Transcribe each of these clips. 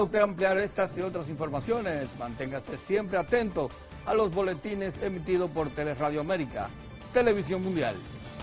Usted ampliar estas y otras informaciones, manténgase siempre atento a los boletines emitidos por Teleradio América, Televisión Mundial.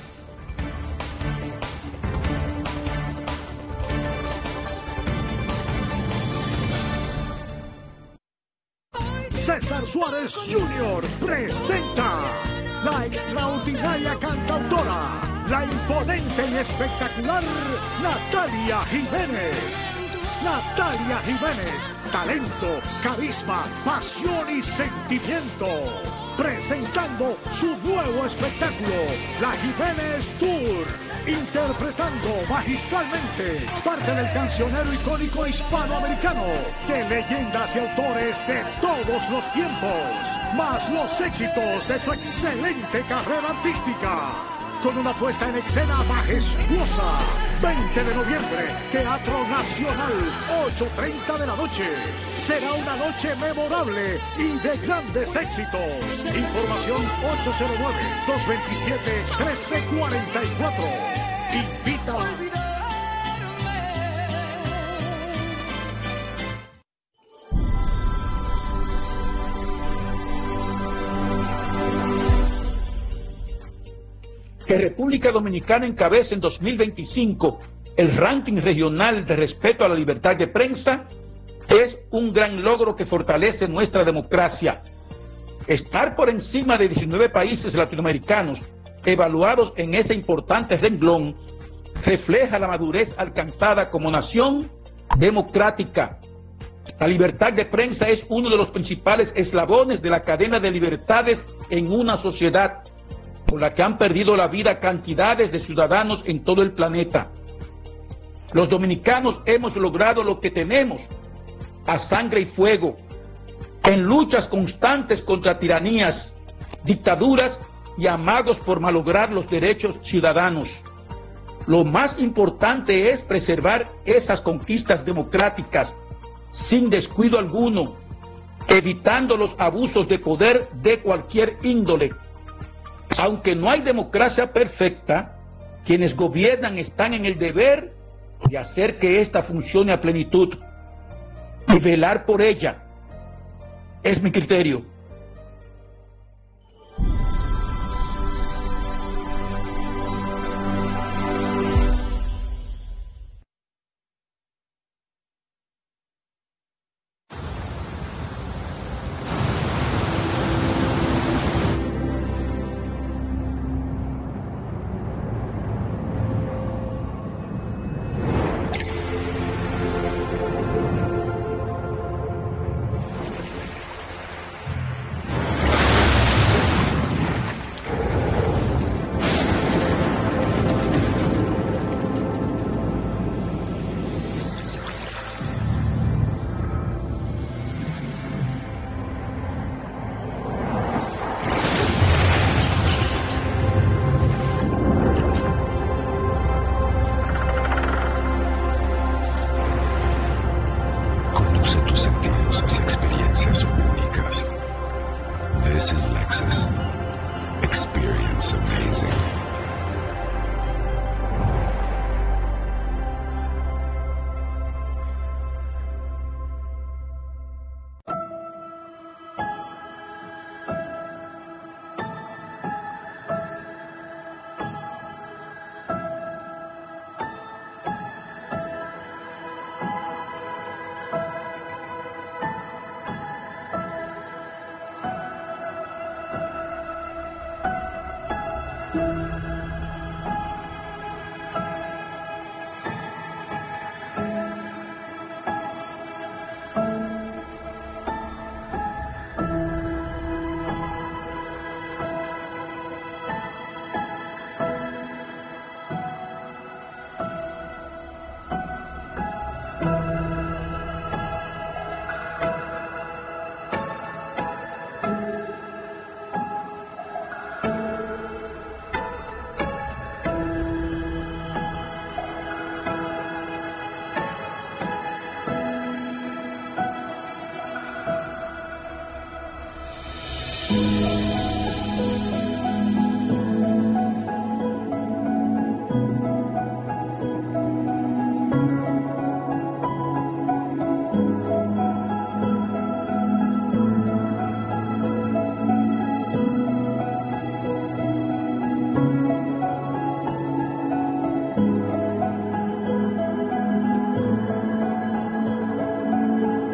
César Suárez Jr. presenta la extraordinaria cantautora, la imponente y espectacular Natalia Jiménez. Natalia Jiménez, talento, carisma, pasión y sentimiento. Presentando su nuevo espectáculo, La Jiménez Tour. Interpretando magistralmente parte del cancionero icónico hispanoamericano de leyendas y autores de todos los tiempos, más los éxitos de su excelente carrera artística. Con una puesta en escena majestuosa. 20 de noviembre, Teatro Nacional, 8:30 de la noche. Será una noche memorable y de grandes éxitos. Información 809-227-1344. Invita. Que República Dominicana encabece en 2025 el ranking regional de respeto a la libertad de prensa es un gran logro que fortalece nuestra democracia. Estar por encima de 19 países latinoamericanos evaluados en ese importante renglón refleja la madurez alcanzada como nación democrática. La libertad de prensa es uno de los principales eslabones de la cadena de libertades en una sociedad por la que han perdido la vida cantidades de ciudadanos en todo el planeta. Los dominicanos hemos logrado lo que tenemos a sangre y fuego, en luchas constantes contra tiranías, dictaduras y amagos por malograr los derechos ciudadanos. Lo más importante es preservar esas conquistas democráticas sin descuido alguno, evitando los abusos de poder de cualquier índole. Aunque no hay democracia perfecta, quienes gobiernan están en el deber de hacer que ésta funcione a plenitud y velar por ella. Es mi criterio.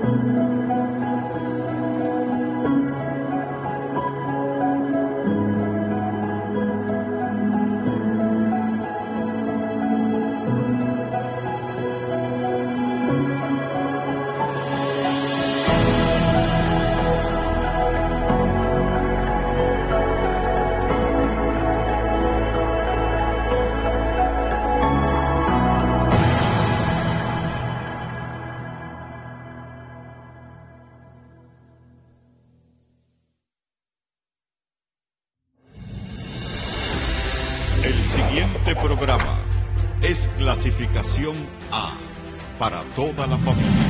El siguiente programa es clasificación A para toda la familia.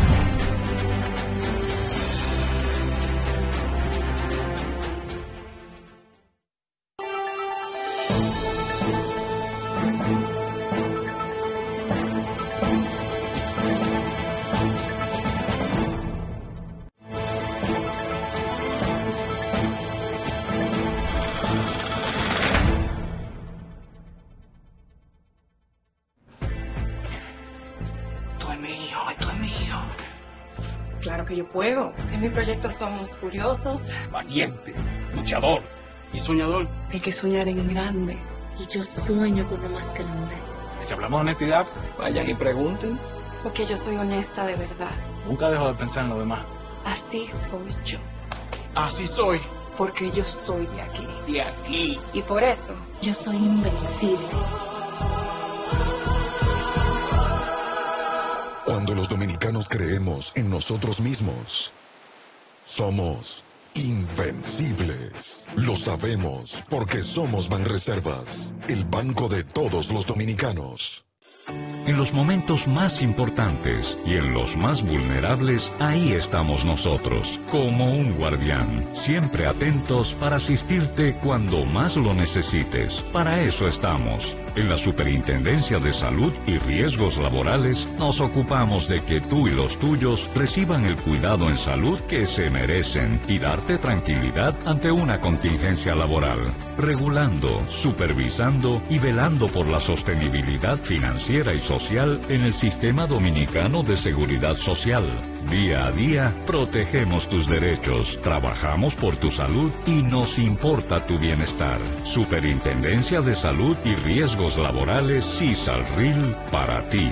Claro que yo puedo. En mi proyecto somos curiosos, Valiente, luchador y soñador. Hay que soñar en grande. y yo sueño con lo más grande. Si hablamos de honestidad, vayan y pregunten. Porque yo soy honesta de verdad. Nunca dejo de pensar en lo demás. Así soy yo. Así soy. Porque yo soy de aquí. De aquí. Y por eso yo soy invencible. Cuando los dominicanos creemos en nosotros mismos, somos invencibles. Lo sabemos porque somos Banreservas, el banco de todos los dominicanos. En los momentos más importantes y en los más vulnerables, ahí estamos nosotros, como un guardián, siempre atentos para asistirte cuando más lo necesites. Para eso estamos. En la Superintendencia de Salud y Riesgos Laborales nos ocupamos de que tú y los tuyos reciban el cuidado en salud que se merecen y darte tranquilidad ante una contingencia laboral, regulando, supervisando y velando por la sostenibilidad financiera y social en el Sistema Dominicano de Seguridad Social. Día a día, protegemos tus derechos, trabajamos por tu salud y nos importa tu bienestar. Superintendencia de Salud y Riesgos Laborales, CISALRIL, para ti.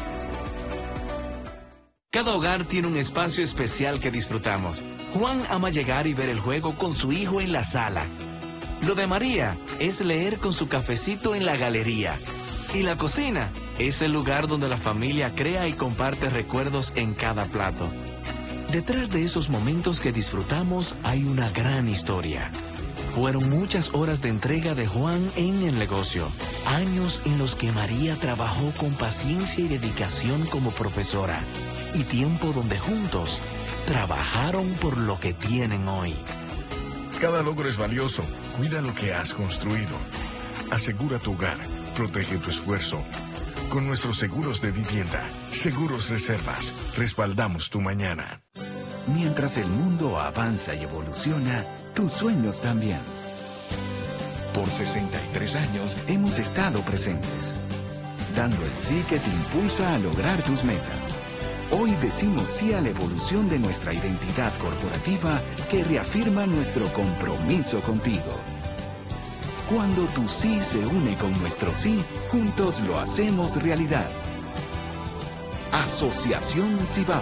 Cada hogar tiene un espacio especial que disfrutamos. Juan ama llegar y ver el juego con su hijo en la sala. Lo de María es leer con su cafecito en la galería. Y la cocina es el lugar donde la familia crea y comparte recuerdos en cada plato. Detrás de esos momentos que disfrutamos hay una gran historia. Fueron muchas horas de entrega de Juan en el negocio, años en los que María trabajó con paciencia y dedicación como profesora, y tiempo donde juntos trabajaron por lo que tienen hoy. Cada logro es valioso. Cuida lo que has construido. Asegura tu hogar. Protege tu esfuerzo. Con nuestros seguros de vivienda, Seguros Reservas, respaldamos tu mañana. Mientras el mundo avanza y evoluciona, tus sueños también. Por 63 años hemos estado presentes, dando el sí que te impulsa a lograr tus metas. Hoy decimos sí a la evolución de nuestra identidad corporativa que reafirma nuestro compromiso contigo. Cuando tu sí se une con nuestro sí, juntos lo hacemos realidad. Asociación Cibao.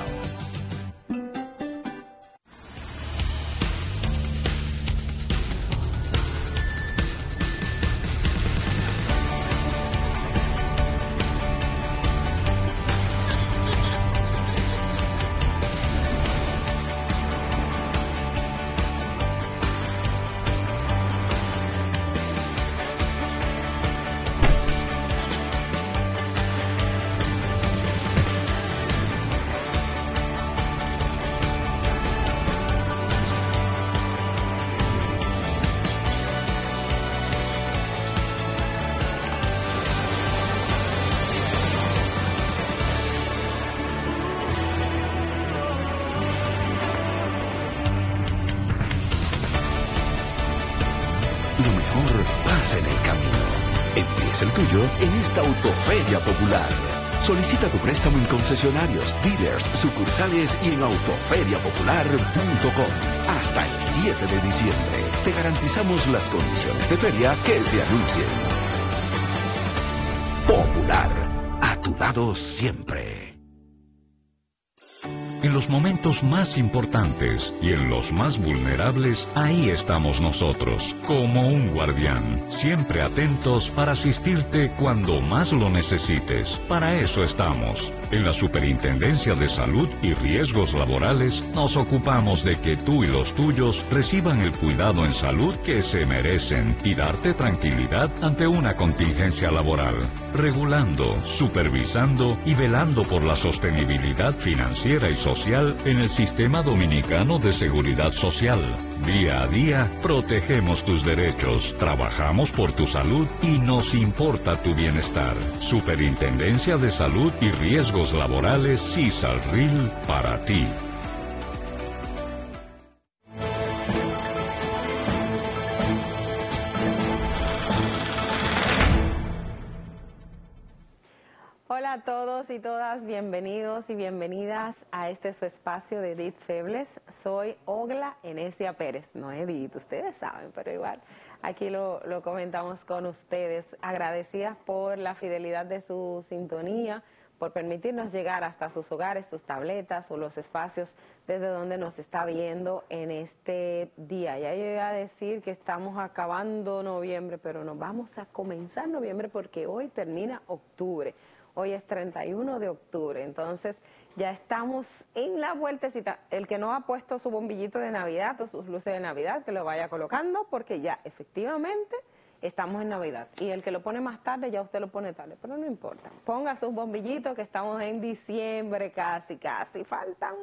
Lo mejor pasa en el camino. Empieza el tuyo en esta Autoferia Popular. Solicita tu préstamo en concesionarios, dealers, sucursales y en autoferiapopular.com. Hasta el 7 de diciembre. Te garantizamos las condiciones de feria que se anuncien. Popular, a tu lado siempre. En los momentos más importantes y en los más vulnerables, ahí estamos nosotros, como un guardián, siempre atentos para asistirte cuando más lo necesites. Para eso estamos. En la Superintendencia de Salud y Riesgos Laborales nos ocupamos de que tú y los tuyos reciban el cuidado en salud que se merecen y darte tranquilidad ante una contingencia laboral. Regulando, supervisando y velando por la sostenibilidad financiera y social en el Sistema Dominicano de Seguridad Social. Día a día, protegemos tus derechos, trabajamos por tu salud y nos importa tu bienestar. Superintendencia de Salud y Riesgos Laborales, CISALRIL, para ti. Hola a todos y todas, bienvenidos y bienvenidas a este su espacio de Edith Febles. Soy Ogla Enesia Pérez, no Edith, ustedes saben, pero igual aquí lo comentamos con ustedes. Agradecidas por la fidelidad de su sintonía, por permitirnos llegar hasta sus hogares, sus tabletas o los espacios desde donde nos está viendo en este día. Ya yo iba a decir que estamos acabando noviembre, pero nos vamos a comenzar noviembre porque hoy termina octubre. Hoy es 31 de octubre, entonces ya estamos en la vueltecita. El que no ha puesto su bombillito de Navidad o sus luces de Navidad, que lo vaya colocando, porque ya efectivamente estamos en Navidad. Y el que lo pone más tarde, ya usted lo pone tarde, pero no importa. Ponga sus bombillitos que estamos en diciembre casi, faltan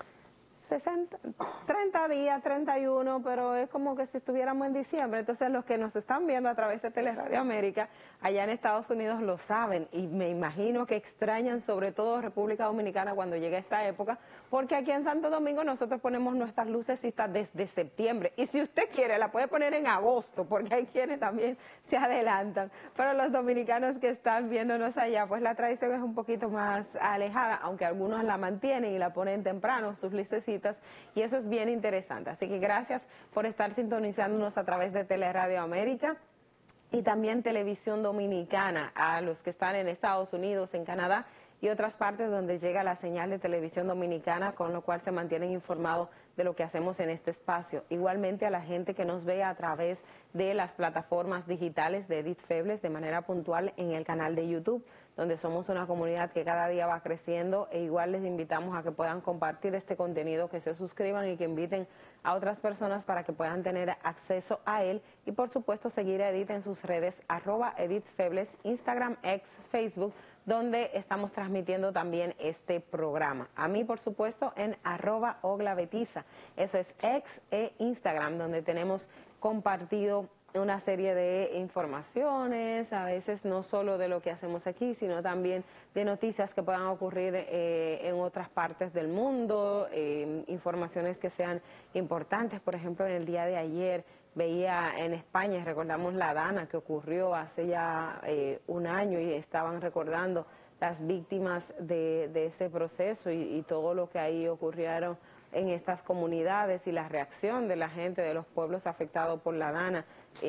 30 días, 31, pero es como que si estuviéramos en diciembre. Entonces los que nos están viendo a través de Teleradio América, allá en Estados Unidos lo saben y me imagino que extrañan sobre todo República Dominicana cuando llegue esta época, porque aquí en Santo Domingo nosotros ponemos nuestras lucecitas desde septiembre y si usted quiere la puede poner en agosto, porque hay quienes también se adelantan, pero los dominicanos que están viéndonos allá, pues la tradición es un poquito más alejada, aunque algunos la mantienen y la ponen temprano, sus lucecitas, y eso es bien interesante. Así que gracias por estar sintonizándonos a través de Teleradio América y también Televisión Dominicana, a los que están en Estados Unidos, en Canadá y otras partes donde llega la señal de Televisión Dominicana, con lo cual se mantienen informados de lo que hacemos en este espacio. Igualmente a la gente que nos ve a través de las plataformas digitales de Edith Febles de manera puntual en el canal de YouTube, donde somos una comunidad que cada día va creciendo, e igual les invitamos a que puedan compartir este contenido, que se suscriban y que inviten a otras personas para que puedan tener acceso a él, y por supuesto seguir a Edith en sus redes @EdithFebles, Instagram, X, Facebook, donde estamos transmitiendo también este programa. A mí, por supuesto, en @OglaBetiza. Eso es X e Instagram, donde tenemos compartido una serie de informaciones, a veces no solo de lo que hacemos aquí, sino también de noticias que puedan ocurrir en otras partes del mundo, informaciones que sean importantes. Por ejemplo, en el día de ayer veía en España, recordamos la Dana que ocurrió hace ya un año, y estaban recordando las víctimas de ese proceso y todo lo que ahí ocurrieron en estas comunidades y la reacción de la gente de los pueblos afectados por la Dana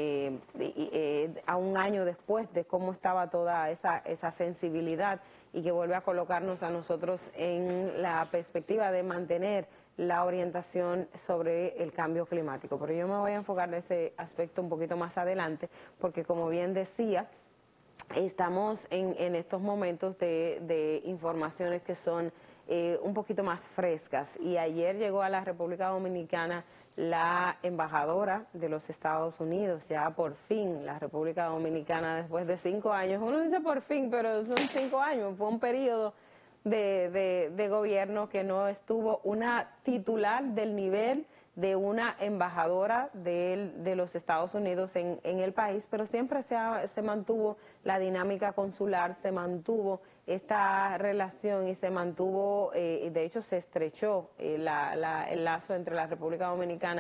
a un año después de cómo estaba toda esa sensibilidad, y que vuelve a colocarnos a nosotros en la perspectiva de mantener la orientación sobre el cambio climático. Pero yo me voy a enfocar en ese aspecto un poquito más adelante, porque como bien decía, estamos en estos momentos de informaciones que son un poquito más frescas, y ayer llegó a la República Dominicana la embajadora de los Estados Unidos. Ya por fin la República Dominicana, después de 5 años, uno dice por fin, pero son 5 años, fue un periodo de gobierno que no estuvo una titular del nivel de una embajadora de los Estados Unidos en el país, pero siempre se mantuvo la dinámica consular, se mantuvo esta relación y se mantuvo, de hecho se estrechó el lazo entre la República Dominicana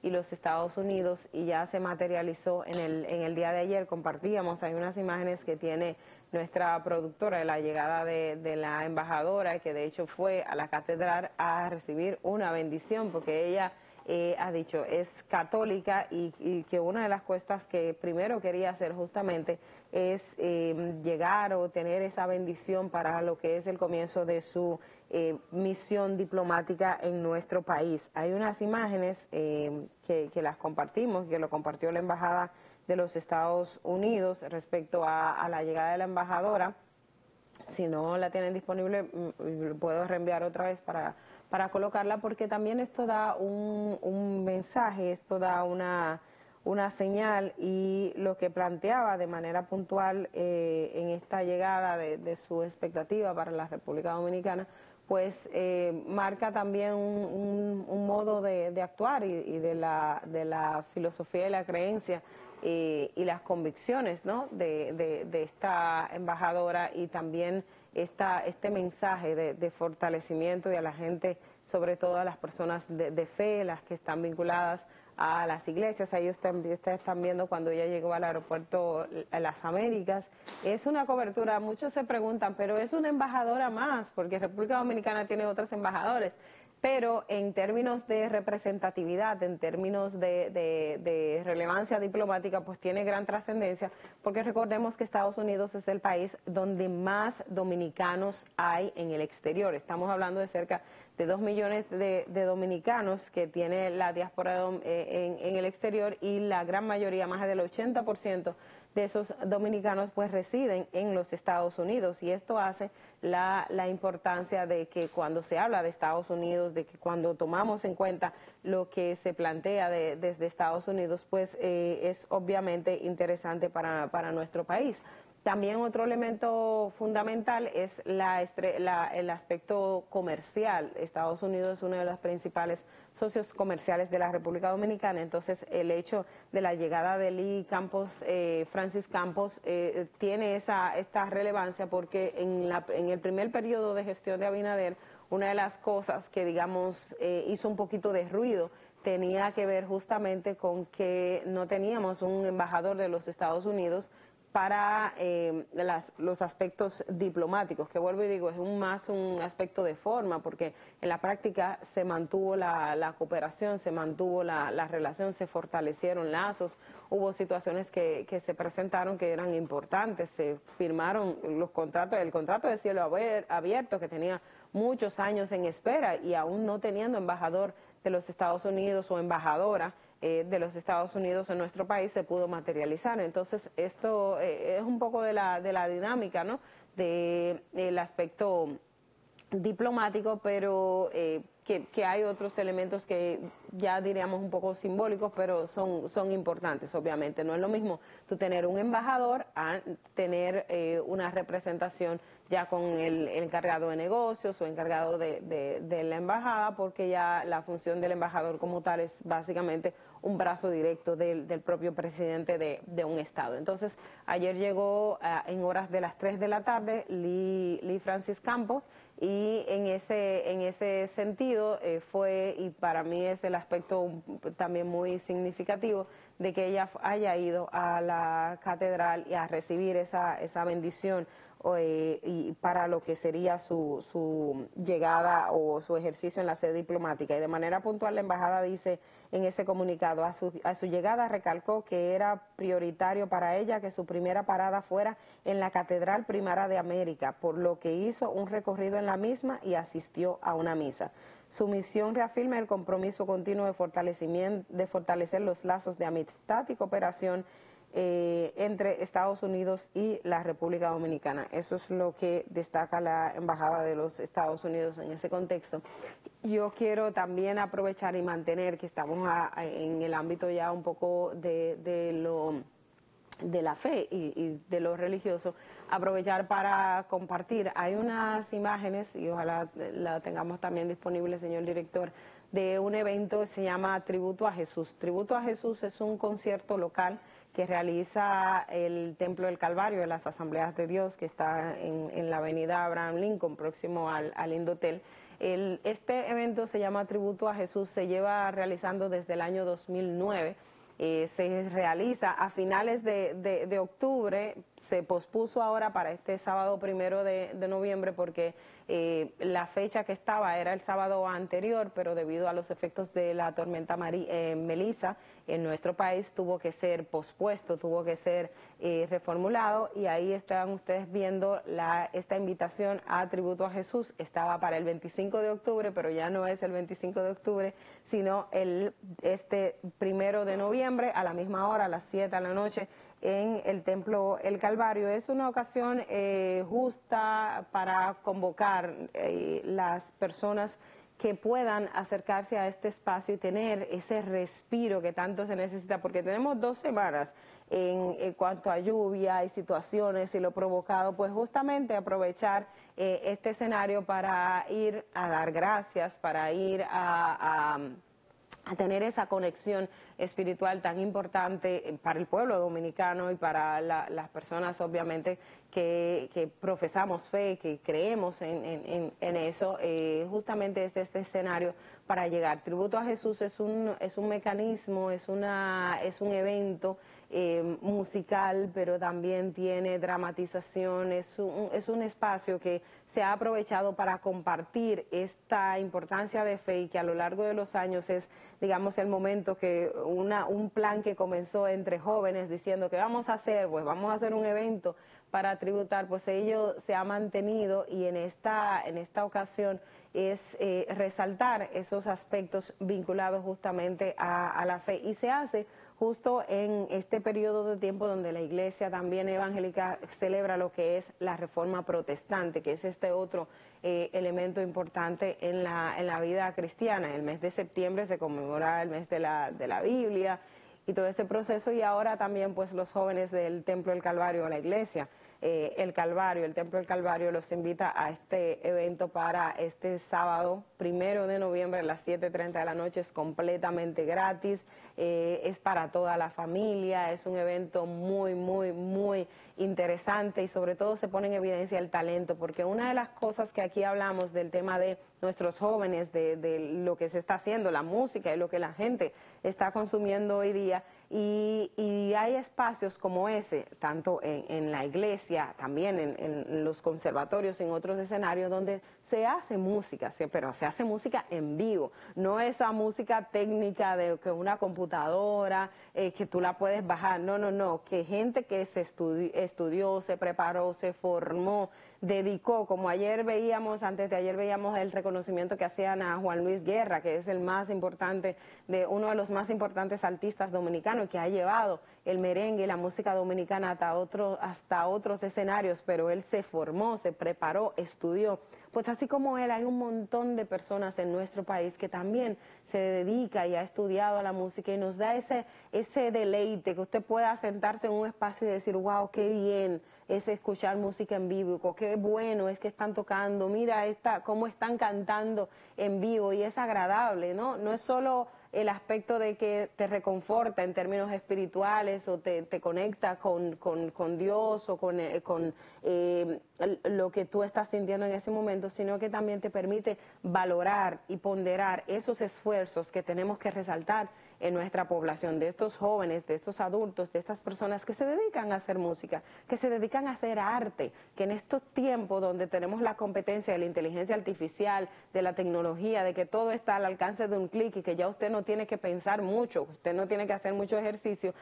y los Estados Unidos, y ya se materializó en el día de ayer. Compartíamos, hay unas imágenes que tiene nuestra productora de la llegada de la embajadora, que de hecho fue a la catedral a recibir una bendición, porque ella ha dicho, es católica, y que una de las cosas que primero quería hacer justamente es llegar o tener esa bendición para lo que es el comienzo de su misión diplomática en nuestro país. Hay unas imágenes que las compartimos, que lo compartió la Embajada de los Estados Unidos respecto a la llegada de la embajadora. Si no la tienen disponible, puedo reenviar otra vez para colocarla, porque también esto da un mensaje, esto da una señal, y lo que planteaba de manera puntual en esta llegada de su expectativa para la República Dominicana, pues marca también un modo de actuar y de la filosofía y la creencia y las convicciones, ¿no?, de esta embajadora, y también este mensaje de fortalecimiento y a la gente, sobre todo a las personas de fe, las que están vinculadas a las iglesias. Ahí ustedes están viendo cuando ella llegó al aeropuerto Las Américas. Es una cobertura, muchos se preguntan, pero es una embajadora más, porque República Dominicana tiene otros embajadores. Pero en términos de representatividad, en términos de relevancia diplomática, pues tiene gran trascendencia, porque recordemos que Estados Unidos es el país donde más dominicanos hay en el exterior. Estamos hablando de cerca de 2 millones de dominicanos que tiene la diáspora en el exterior, y la gran mayoría, más del 80% de esos dominicanos, pues residen en los Estados Unidos, y esto hace la importancia de que cuando se habla de Estados Unidos, de que cuando tomamos en cuenta lo que se plantea desde Estados Unidos, pues es obviamente interesante para nuestro país. También otro elemento fundamental es el aspecto comercial. Estados Unidos es uno de los principales socios comerciales de la República Dominicana, entonces el hecho de la llegada de Francis Campos tiene esta relevancia, porque en el primer periodo de gestión de Abinader, una de las cosas que, digamos, hizo un poquito de ruido tenía que ver justamente con que no teníamos un embajador de los Estados Unidos para los aspectos diplomáticos, que vuelvo y digo, es más un aspecto de forma, porque en la práctica se mantuvo la cooperación, se mantuvo la relación, se fortalecieron lazos, hubo situaciones que se presentaron que eran importantes, se firmaron los contratos, el contrato de cielo abierto, que tenía muchos años en espera, y aún no teniendo embajador de los Estados Unidos o embajadora de los Estados Unidos en nuestro país, se pudo materializar. Entonces esto es un poco de la dinámica, ¿no?, del aspecto diplomático, pero que hay otros elementos que ya diríamos un poco simbólicos, pero son importantes, obviamente. No es lo mismo tú tener un embajador a tener una representación ya con el encargado de negocios o encargado de la embajada, porque ya la función del embajador como tal es básicamente un brazo directo del propio presidente de un estado. Entonces, ayer llegó en horas de las 3 de la tarde Lee Francis Campos, y en ese sentido fue, y para mí es el aspecto también muy significativo, de que ella haya ido a la catedral y a recibir esa bendición y para lo que sería su llegada o su ejercicio en la sede diplomática. Y de manera puntual, la embajada dice en ese comunicado, a su llegada recalcó que era prioritario para ella que su primera parada fuera en la Catedral Primera de América, por lo que hizo un recorrido en la misma y asistió a una misa. Su misión reafirma el compromiso continuo de fortalecer los lazos de amistad y cooperación entre Estados Unidos y la República Dominicana. Eso es lo que destaca la Embajada de los Estados Unidos en ese contexto. Yo quiero también aprovechar y mantener que estamos en el ámbito ya un poco de la fe y de lo religioso, aprovechar para compartir. Hay unas imágenes, y ojalá la tengamos también disponible, señor director, de un evento que se llama Tributo a Jesús. Tributo a Jesús es un concierto local que realiza el Templo del Calvario de las Asambleas de Dios, que está en la avenida Abraham Lincoln, próximo al Indotel. Este evento se llama Tributo a Jesús, se lleva realizando desde el año 2009. Se realiza a finales de octubre, se pospuso ahora para este sábado 1 de noviembre porque la fecha que estaba era el sábado anterior, pero debido a los efectos de la tormenta Melissa en nuestro país tuvo que ser pospuesto, tuvo que ser reformulado, y ahí están ustedes viendo esta invitación a Tributo a Jesús. Estaba para el 25 de octubre, pero ya no es el 25 de octubre, sino este 1 de noviembre a la misma hora, a las 7 de la noche, en el Templo El Calvario. Es una ocasión justa para convocar las personas que puedan acercarse a este espacio y tener ese respiro que tanto se necesita, porque tenemos 2 semanas en cuanto a lluvia y situaciones y lo provocado, pues justamente aprovechar este escenario para ir a dar gracias, para ir a tener esa conexión espiritual tan importante para el pueblo dominicano y para las personas obviamente que profesamos fe, que creemos en eso. Justamente es este escenario para llegar. Tributo a Jesús es un mecanismo, es un evento musical, pero también tiene dramatización, es un espacio que se ha aprovechado para compartir esta importancia de fe, y que a lo largo de los años es, digamos, el momento que un plan que comenzó entre jóvenes diciendo que vamos a hacer un evento para tributar, pues ello se ha mantenido, y en esta ocasión es resaltar esos aspectos vinculados justamente a la fe, y se hace justo en este periodo de tiempo donde la Iglesia también evangélica celebra lo que es la Reforma Protestante, que es este otro elemento importante en la vida cristiana. El mes de septiembre se conmemora el mes de la Biblia y todo ese proceso, y ahora también pues los jóvenes del Templo del Calvario, la Iglesia, el Templo del Calvario los invita a este evento para este sábado 1 de noviembre a las 7:30 de la noche. Es completamente gratis, es para toda la familia, es un evento muy, muy, muy interesante, y sobre todo se pone en evidencia el talento, porque una de las cosas que aquí hablamos del tema de nuestros jóvenes, de lo que se está haciendo, la música y lo que la gente está consumiendo hoy día, y hay espacios como ese, tanto en la iglesia, también en los conservatorios, en otros escenarios donde se hace música, pero se hace música en vivo, no esa música técnica de que una computadora, que tú la puedes bajar, no, que gente que se estudió, se preparó, se formó, dedicó, como antes de ayer veíamos el reconocimiento que hacían a Juan Luis Guerra, que es uno de los más importantes artistas dominicanos, que ha llevado el merengue y la música dominicana hasta otros escenarios, pero él se formó, se preparó, estudió. Pues así como él, hay un montón de personas en nuestro país que también se dedica y ha estudiado a la música, y nos da ese deleite, que usted pueda sentarse en un espacio y decir, wow, qué bien es escuchar música en vivo, qué bueno es que están tocando, mira cómo están cantando en vivo, y es agradable, ¿no? No es solo el aspecto de que te reconforta en términos espirituales, o te conecta con Dios, o con lo que tú estás sintiendo en ese momento, sino que también te permite valorar y ponderar esos esfuerzos que tenemos que resaltar en nuestra población, de estos jóvenes, de estos adultos, de estas personas que se dedican a hacer música, que se dedican a hacer arte, que en estos tiempos donde tenemos la competencia de la inteligencia artificial, de la tecnología, de que todo está al alcance de un clic, y que ya usted no tiene que pensar mucho, usted no tiene que hacer mucho ejercicio,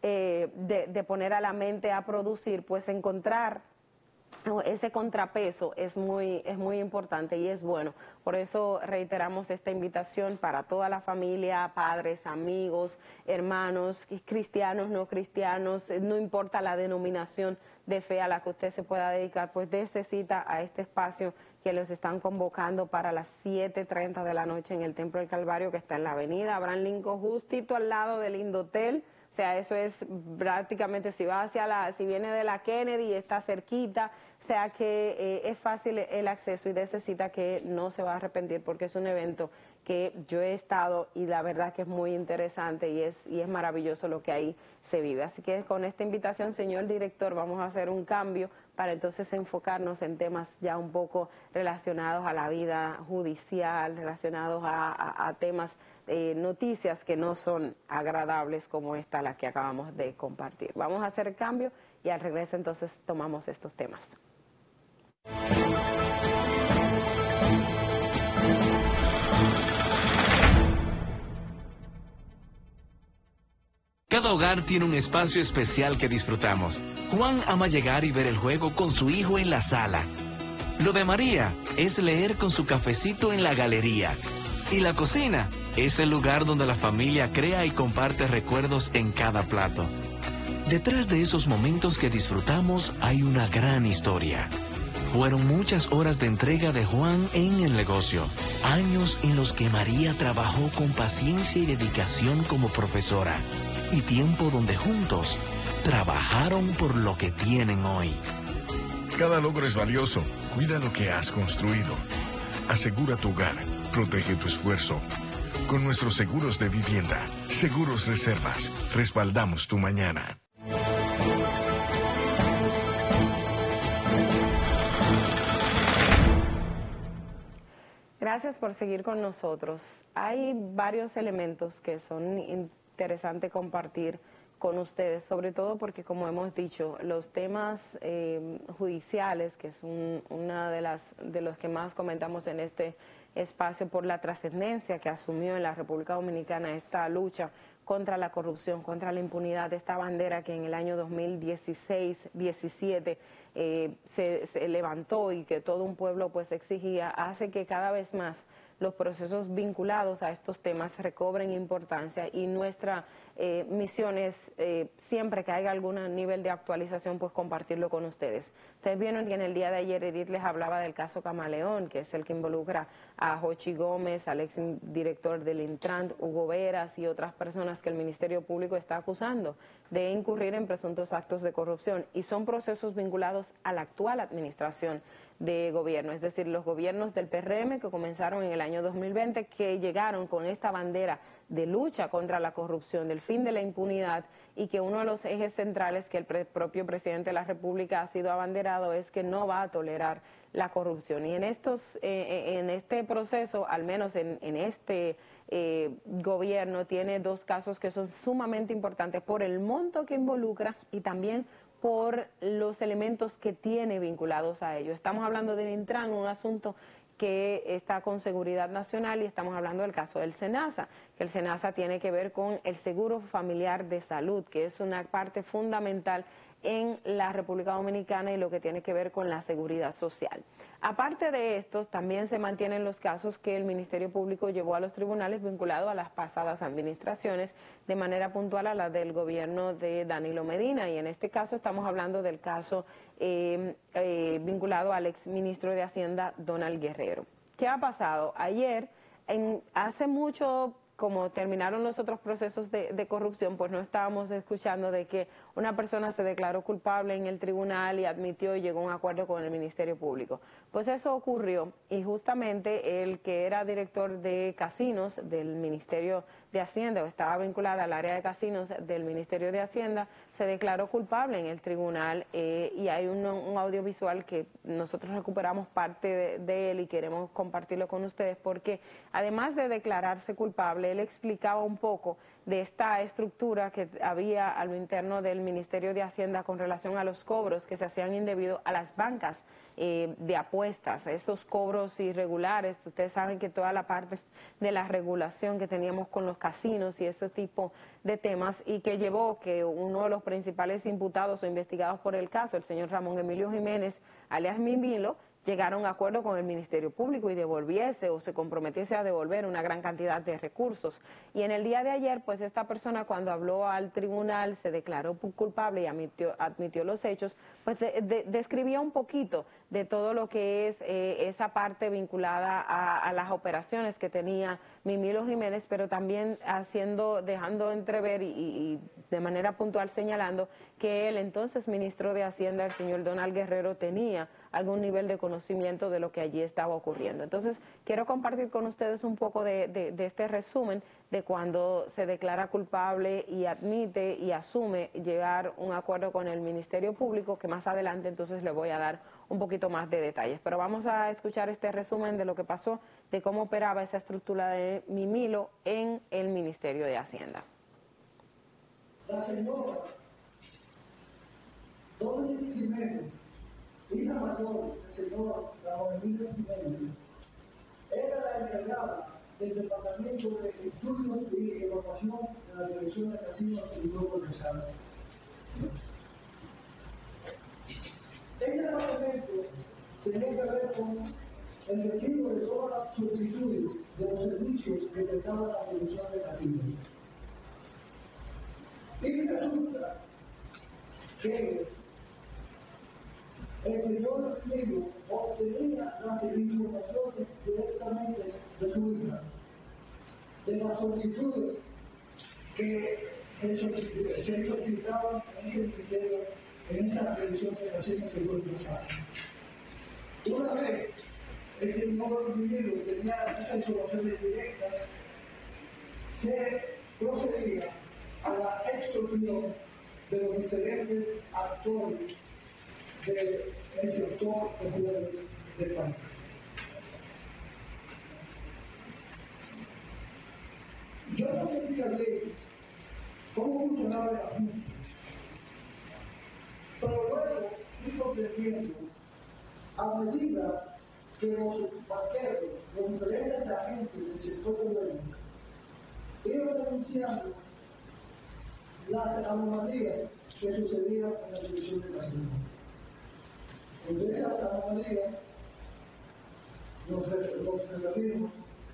de poner a la mente a producir, pues encontrar ese contrapeso es muy importante y es bueno. Por eso reiteramos esta invitación para toda la familia, padres, amigos, hermanos, cristianos, no cristianos, no importa la denominación de fe a la que usted se pueda dedicar, pues dése cita a este espacio que los están convocando para las 7:30 de la noche en el Templo del Calvario, que está en la avenida Abraham Lincoln, justito al lado del Indotel. O sea, eso es prácticamente, si viene de la Kennedy, está cerquita, o sea que es fácil el acceso, y de esa cita que no se va a arrepentir, porque es un evento que yo he estado y la verdad que es muy interesante y es maravilloso lo que ahí se vive. Así que con esta invitación, señor director, vamos a hacer un cambio para entonces enfocarnos en temas ya un poco relacionados a la vida judicial, relacionados a temas, noticias que no son agradables como esta, la que acabamos de compartir. Vamos a hacer el cambio y al regreso entonces tomamos estos temas. Cada hogar tiene un espacio especial que disfrutamos. Juan ama llegar y ver el juego con su hijo en la sala. Lo de María es leer con su cafecito en la galería. Y la cocina es el lugar donde la familia crea y comparte recuerdos en cada plato. Detrás de esos momentos que disfrutamos hay una gran historia. Fueron muchas horas de entrega de Juan en el negocio, años en los que María trabajó con paciencia y dedicación como profesora, y tiempo donde juntos trabajaron por lo que tienen hoy. Cada logro es valioso. Cuida lo que has construido. Asegura tu hogar. Protege tu esfuerzo. Con nuestros seguros de vivienda, Seguros Reservas, respaldamos tu mañana. Gracias por seguir con nosotros. Hay varios elementos que son interesantes compartir con ustedes, sobre todo porque, como hemos dicho, los temas judiciales, que es una de los que más comentamos en este espacio, por la trascendencia que asumió en la República Dominicana esta lucha contra la corrupción, contra la impunidad, esta bandera que en el año 2016-17 se levantó y que todo un pueblo pues exigía, hace que cada vez más los procesos vinculados a estos temas recobren importancia, y nuestra misión es siempre que haya algún nivel de actualización, pues compartirlo con ustedes. Ustedes vieron que en el día de ayer Edith les hablaba del caso Camaleón, que es el que involucra a Jochi Gómez, al ex director del Intran, Hugo Veras y otras personas que el Ministerio Público está acusando de incurrir en presuntos actos de corrupción, y son procesos vinculados a la actual administración de gobierno, es decir, los gobiernos del PRM que comenzaron en el año 2020, que llegaron con esta bandera de lucha contra la corrupción, del fin de la impunidad, y que uno de los ejes centrales que el propio presidente de la República ha sido abanderado es que no va a tolerar la corrupción. Y en este proceso, al menos en este gobierno, tiene dos casos que son sumamente importantes por el monto que involucra y también por los elementos que tiene vinculados a ello. Estamos hablando del Intran, un asunto que está con seguridad nacional, y estamos hablando del caso del SENASA, que el SENASA tiene que ver con el seguro familiar de salud, que es una parte fundamental en la República Dominicana y lo que tiene que ver con la seguridad social. Aparte de esto, también se mantienen los casos que el Ministerio Público llevó a los tribunales vinculados a las pasadas administraciones, de manera puntual a la del gobierno de Danilo Medina, y en este caso estamos hablando del caso vinculado al ex ministro de Hacienda, Donald Guerrero. ¿Qué ha pasado? Ayer, hace mucho, como terminaron los otros procesos de corrupción, pues no estábamos escuchando de que una persona se declaró culpable en el tribunal y admitió y llegó a un acuerdo con el Ministerio Público. Pues eso ocurrió, y justamente el que era director de casinos del Ministerio de Hacienda, o estaba vinculada al área de casinos del Ministerio de Hacienda, se declaró culpable en el tribunal, y hay un audiovisual que nosotros recuperamos parte de él y queremos compartirlo con ustedes, porque además de declararse culpable, él explicaba un poco de esta estructura que había a lo interno del Ministerio de Hacienda con relación a los cobros que se hacían indebidos a las bancas de apuestas, esos cobros irregulares. Ustedes saben que toda la parte de la regulación que teníamos con los casinos y ese tipo de temas, y que llevó que uno de los principales imputados o investigados por el caso, el señor Ramón Emilio Jiménez, alias Mimilo, llegara a un acuerdo con el Ministerio Público y devolviese o se comprometiese a devolver una gran cantidad de recursos. Y en el día de ayer, pues esta persona, cuando habló al tribunal, se declaró culpable y admitió los hechos, pues describía un poquito de todo lo que es esa parte vinculada a las operaciones que tenía Mimilo Jiménez, pero también dejando entrever y de manera puntual señalando que el entonces ministro de Hacienda, el señor Donald Guerrero, tenía algún nivel de conocimiento de lo que allí estaba ocurriendo. Entonces, quiero compartir con ustedes un poco de este resumen de cuando se declara culpable y admite y asume llegar un acuerdo con el Ministerio Público, que más adelante entonces le voy a dar un poquito más de detalles. Pero vamos a escuchar este resumen de lo que pasó, de cómo operaba esa estructura de Mimilo en el Ministerio de Hacienda. La señora Dominic Jiménez, hija mayor del señor Emilio Jiménez, era la encargada del Departamento de Estudios y Evaluación de la Televisión de Casinos del Grupo Empresario. Ese departamento tenía que ver con el recibo de todas las solicitudes de los servicios que prestaba la Televisión de Casinos. Y resulta que el señor Emilio obtenía las informaciones directamente de su hija, de las solicitudes que se solicitaban en ese ministerio, en esta revisión de Casinos del Grupo Empresario. Una vez el señor Emilio tenía estas informaciones directas, se procedía a la extorsión de los diferentes actores del sector del país. Yo no entendía bien cómo funcionaba el asunto, pero luego fui comprendiendo a medida que los banqueros, los diferentes agentes del sector público iban denunciando las anomalías que sucedían en la Televisión de Casinos. Entre esas anomalías nos referimos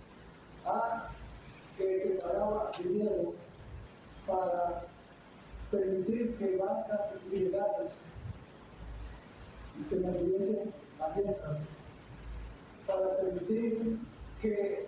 a que se pagaba dinero para permitir que bancas ilegales se mantuviesen abiertas, para permitir que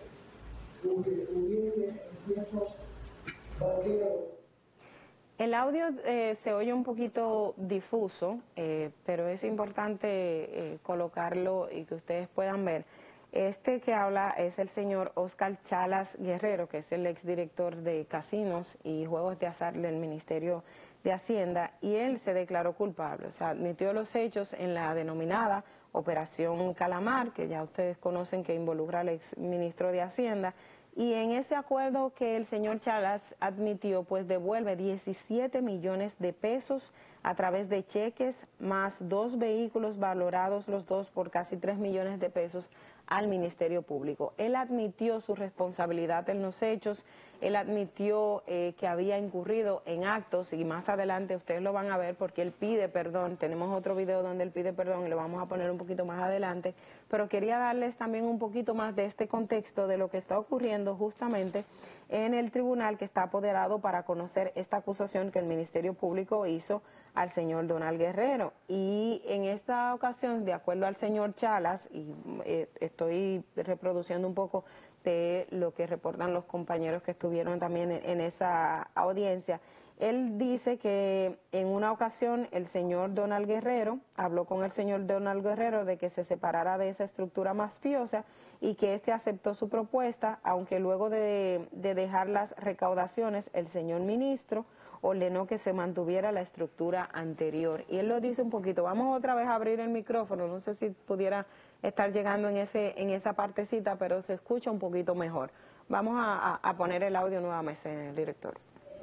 hubiese ciertos banqueros. El audio se oye un poquito difuso, pero es importante colocarlo y que ustedes puedan ver. Este que habla es el señor Oscar Chalas Guerrero, que es el exdirector de Casinos y Juegos de Azar del Ministerio de Hacienda, y él se declaró culpable, o sea, admitió los hechos en la denominada Operación Calamar, que ya ustedes conocen, que involucra al exministro de Hacienda. Y en ese acuerdo que el señor Chalas admitió, pues devuelve 17 millones de pesos a través de cheques, más 2 vehículos valorados los dos por casi 3 millones de pesos al Ministerio Público. Él admitió su responsabilidad en los hechos, él admitió que había incurrido en actos, y más adelante ustedes lo van a ver porque él pide perdón. Tenemos otro video donde él pide perdón y lo vamos a poner un poquito más adelante, pero quería darles también un poquito más de este contexto de lo que está ocurriendo justamente en el tribunal que está apoderado para conocer esta acusación que el Ministerio Público hizo al señor Donald Guerrero. Y en esta ocasión, de acuerdo al señor Chalas, y estoy reproduciendo un poco de lo que reportan los compañeros que estuvieron también en esa audiencia, él dice que en una ocasión el señor Donald Guerrero habló con el señor Donald Guerrero de que se separara de esa estructura mafiosa y que éste aceptó su propuesta, aunque luego de dejar las recaudaciones el señor ministro ordenó que se mantuviera la estructura anterior. Y él lo dice un poquito. Vamos otra vez a abrir el micrófono, no sé si pudiera estar llegando en esa partecita, pero se escucha un poquito mejor. Vamos a poner el audio nuevamente, el director.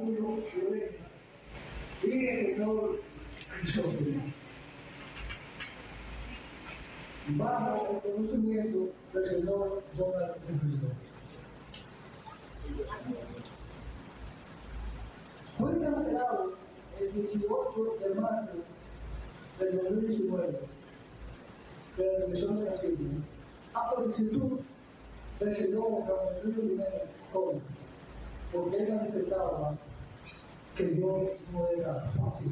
Y el señor Crisóstomo, bajo el conocimiento del señor Donald Guerrero. Fue cancelado el 18 de marzo del 2019 de la Televisión de Casinos a solicitud del señor Ramón Jiménez Gómez, porque él manifestaba que yo no era fácil.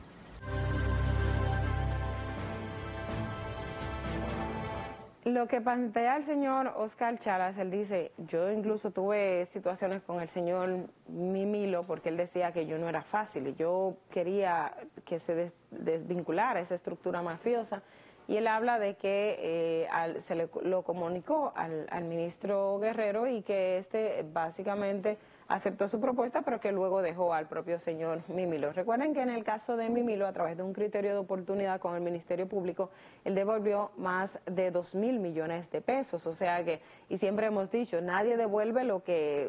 Lo que plantea el señor Oscar Chalas, él dice, yo incluso tuve situaciones con el señor Mimilo porque él decía que yo no era fácil y yo quería que se desvinculara esa estructura mafiosa y él habla de que lo comunicó al ministro Guerrero y que básicamente aceptó su propuesta, pero que luego dejó al propio señor Mimilo. Recuerden que en el caso de Mimilo, a través de un criterio de oportunidad con el Ministerio Público, él devolvió más de 2.000 millones de pesos. O sea que, y siempre hemos dicho, nadie devuelve lo que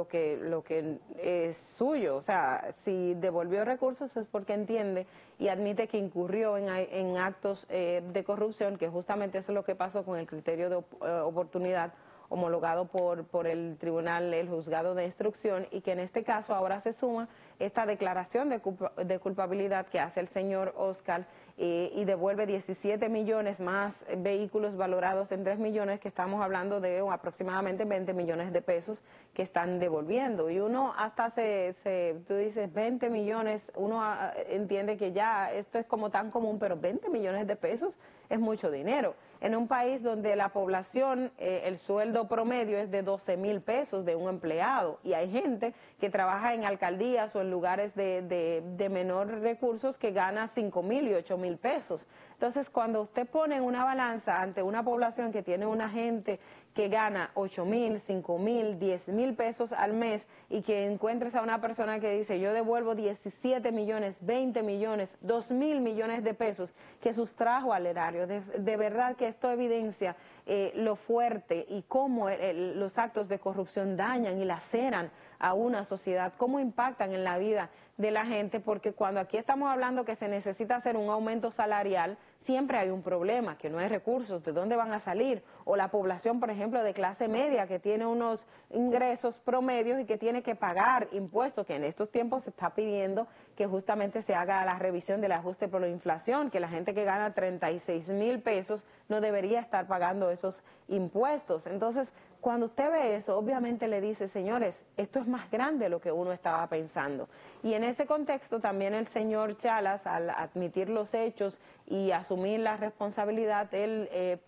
es suyo. O sea, si devolvió recursos es porque entiende y admite que incurrió en actos de corrupción, que justamente eso es lo que pasó con el criterio de oportunidad homologado por el tribunal, el juzgado de instrucción, y que en este caso ahora se suma esta declaración de culpabilidad que hace el señor Oscar y devuelve 17 millones más vehículos valorados en 3 millones, que estamos hablando de aproximadamente 20 millones de pesos que están devolviendo. Y uno hasta tú dices 20 millones, uno entiende que ya esto es como tan común, pero 20 millones de pesos es mucho dinero. En un país donde la población, el sueldo promedio es de 12.000 pesos de un empleado, y hay gente que trabaja en alcaldías o en lugares de menor recursos que gana 5.000 y 8.000 pesos. Entonces, cuando usted pone en una balanza ante una población que tiene una gente que gana 8.000, 5.000, 10.000 pesos al mes, y que encuentres a una persona que dice yo devuelvo 17 millones, 20 millones, 2.000 millones de pesos que sustrajo al erario, de verdad que esto evidencia lo fuerte y cómo los actos de corrupción dañan y laceran a una sociedad, cómo impactan en la vida de la gente, porque cuando aquí estamos hablando que se necesita hacer un aumento salarial, siempre hay un problema, que no hay recursos, ¿de dónde van a salir? O la población, por ejemplo, de clase media, que tiene unos ingresos promedios y que tiene que pagar impuestos, que en estos tiempos se está pidiendo que justamente se haga la revisión del ajuste por la inflación, que la gente que gana 36.000 pesos no debería estar pagando esos impuestos. Entonces, cuando usted ve eso, obviamente le dice, señores, esto es más grande de lo que uno estaba pensando. Y en ese contexto también el señor Chalas, al admitir los hechos y asumir la responsabilidad, él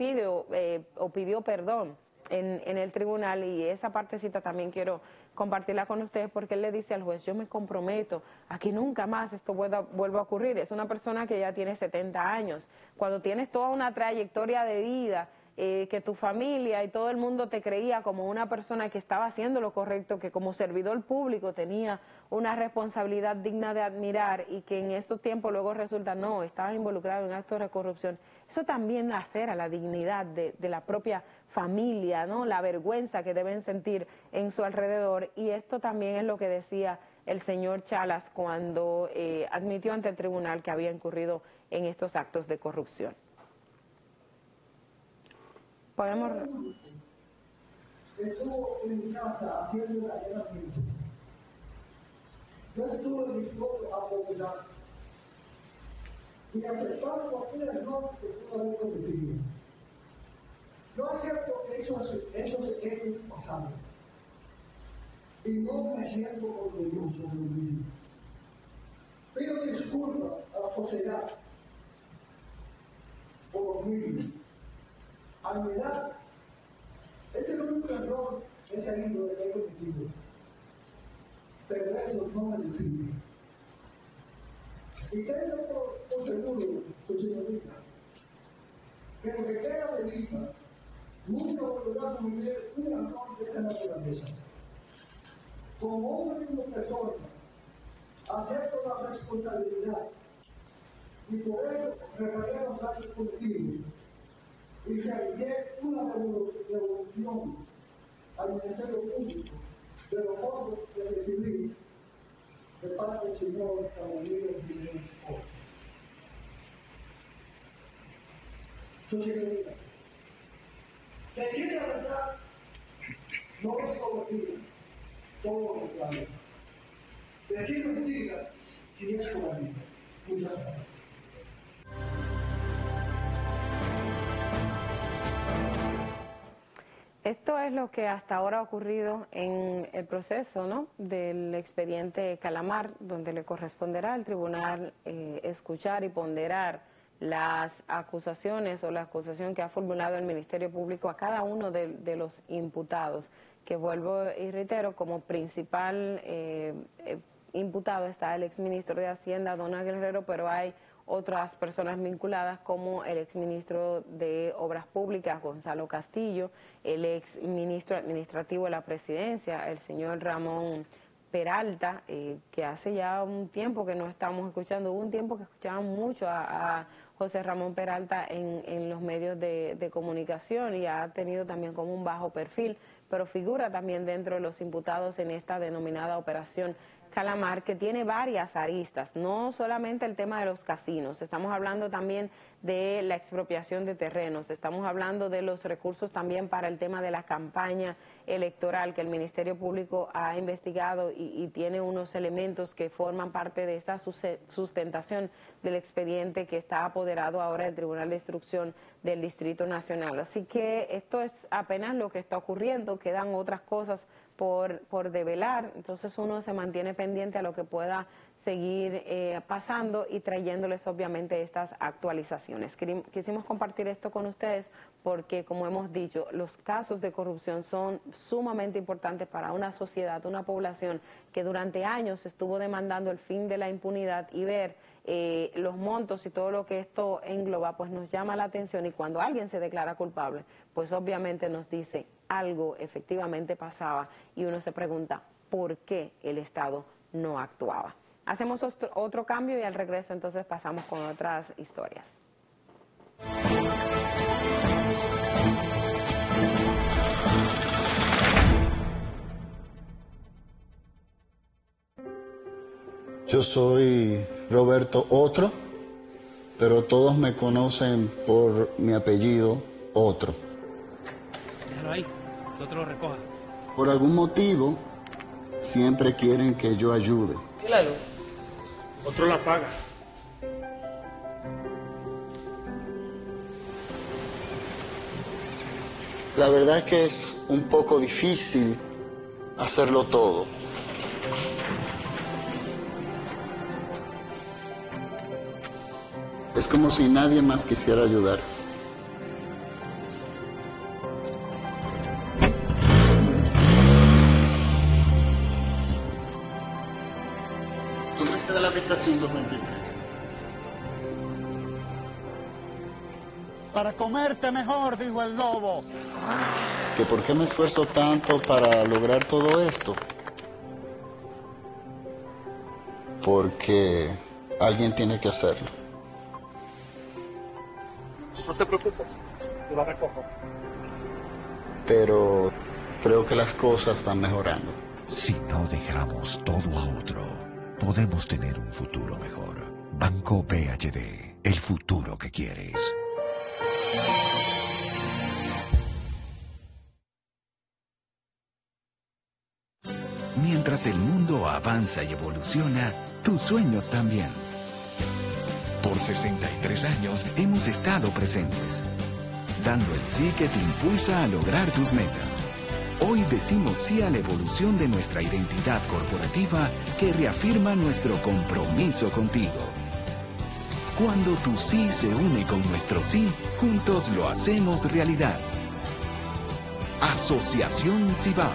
pidió perdón en el tribunal, y esa partecita también quiero compartirla con ustedes, porque él le dice al juez, yo me comprometo a que nunca más esto vuelva a ocurrir. Es una persona que ya tiene 70 años. Cuando tienes toda una trayectoria de vida, que tu familia y todo el mundo te creía como una persona que estaba haciendo lo correcto, que como servidor público tenía una responsabilidad digna de admirar, y que en estos tiempos luego resulta, no, estaba involucrado en actos de corrupción. Eso también lacera la dignidad de la propia familia, ¿no? La vergüenza que deben sentir en su alrededor, y esto también es lo que decía el señor Chalas cuando admitió ante el tribunal que había incurrido en estos actos de corrupción. Podemos... Estuvo en mi casa haciendo el allanamiento. Yo estuve dispuesto a cooperar y aceptar cualquier error que pudo haber cometido. Yo acepto que esos hechos pasaron y no me siento orgulloso de mí mismo. Pido disculpas a la sociedad por los mismos. A mi edad, este es el único error que he salido de que he cometido, pero eso no me define. Y tengo por seguro, su señorita, que lo que queda de Lima nunca volverá a cometer un error de esa naturaleza. Como una misma persona, acepto la responsabilidad y por ello reparé los daños cometidos y realicé una devolución al Ministerio Público de los fondos que recibí de parte del señor Caballero Jiménez. Su señoría, decir la verdad no es cobardía, todo lo contrario. Decir mentiras sí es cobardía. Muchas gracias. Esto es lo que hasta ahora ha ocurrido en el proceso, ¿no?, del expediente Calamar, donde le corresponderá al tribunal escuchar y ponderar las acusaciones o la acusación que ha formulado el Ministerio Público a cada uno de los imputados, que vuelvo y reitero, como principal imputado está el exministro de Hacienda, Donald Guerrero, pero hay otras personas vinculadas como el exministro de Obras Públicas, Gonzalo Castillo, el exministro administrativo de la Presidencia, el señor Ramón Peralta, que hace ya un tiempo que no estamos escuchando, hubo un tiempo que escuchaban mucho a José Ramón Peralta en los medios de comunicación y ha tenido también como un bajo perfil, pero figura también dentro de los imputados en esta denominada Operación Calamar, que tiene varias aristas, no solamente el tema de los casinos, estamos hablando también de la expropiación de terrenos, estamos hablando de los recursos también para el tema de la campaña electoral que el Ministerio Público ha investigado y tiene unos elementos que forman parte de esta sustentación del expediente que está apoderado ahora del Tribunal de Instrucción del Distrito Nacional. Así que esto es apenas lo que está ocurriendo, quedan otras cosas por develar, entonces uno se mantiene pendiente a lo que pueda seguir pasando y trayéndoles obviamente estas actualizaciones. Quisimos compartir esto con ustedes porque, como hemos dicho, los casos de corrupción son sumamente importantes para una sociedad, una población que durante años estuvo demandando el fin de la impunidad, y ver los montos y todo lo que esto engloba, pues nos llama la atención, y cuando alguien se declara culpable, pues obviamente nos dice algo efectivamente pasaba y uno se pregunta por qué el Estado no actuaba. Hacemos otro cambio y al regreso entonces pasamos con otras historias. Yo soy Roberto Otro, pero todos me conocen por mi apellido Otro. Déjalo ahí, que otro lo recoja. Por algún motivo, siempre quieren que yo ayude. Claro. Otro la paga. La verdad es que es un poco difícil hacerlo todo. Es como si nadie más quisiera ayudar. ¿Cómo está la habitación 223? Para comerte mejor, dijo el lobo. ¿Que por qué me esfuerzo tanto para lograr todo esto? Porque alguien tiene que hacerlo. No se preocupe, yo la recojo. Pero creo que las cosas van mejorando. Si no dejamos todo a otro, podemos tener un futuro mejor. Banco BHD, el futuro que quieres. Mientras el mundo avanza y evoluciona, tus sueños también. Por 63 años hemos estado presentes, dando el sí que te impulsa a lograr tus metas. Hoy decimos sí a la evolución de nuestra identidad corporativa que reafirma nuestro compromiso contigo. Cuando tu sí se une con nuestro sí, juntos lo hacemos realidad. Asociación Cibao.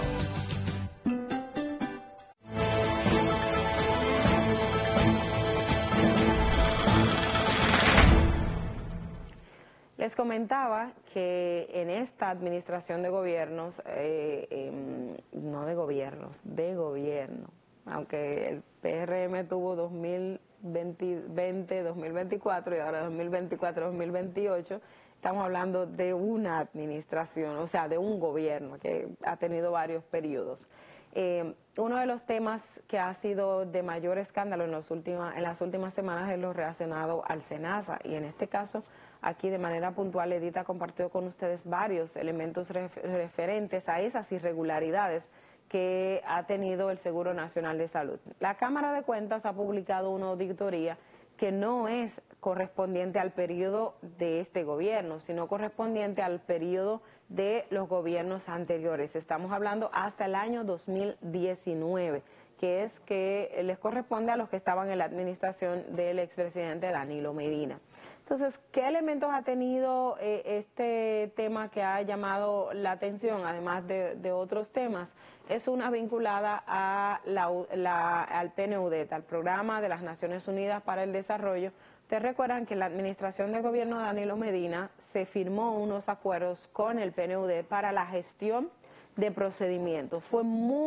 Les comentaba que en esta administración de gobiernos, no de gobiernos, de gobierno, aunque el PRM tuvo 2020, 2024 y ahora 2024-2028, estamos hablando de una administración, o sea, de un gobierno que ha tenido varios periodos. Uno de los temas que ha sido de mayor escándalo en las últimas semanas es lo relacionado al SENASA, y en este caso, aquí de manera puntual, Edith ha compartido con ustedes varios elementos referentes a esas irregularidades que ha tenido el Seguro Nacional de Salud. La Cámara de Cuentas ha publicado una auditoría que no es correspondiente al periodo de este gobierno, sino correspondiente al periodo de los gobiernos anteriores. Estamos hablando hasta el año 2019, que es que les corresponde a los que estaban en la administración del expresidente Danilo Medina. Entonces, ¿qué elementos ha tenido este tema que ha llamado la atención, además de otros temas? Es una vinculada a al PNUD, al Programa de las Naciones Unidas para el Desarrollo, Ustedes recuerdan que en la administración del gobierno de Danilo Medina se firmó unos acuerdos con el PNUD para la gestión de procedimientos. Fue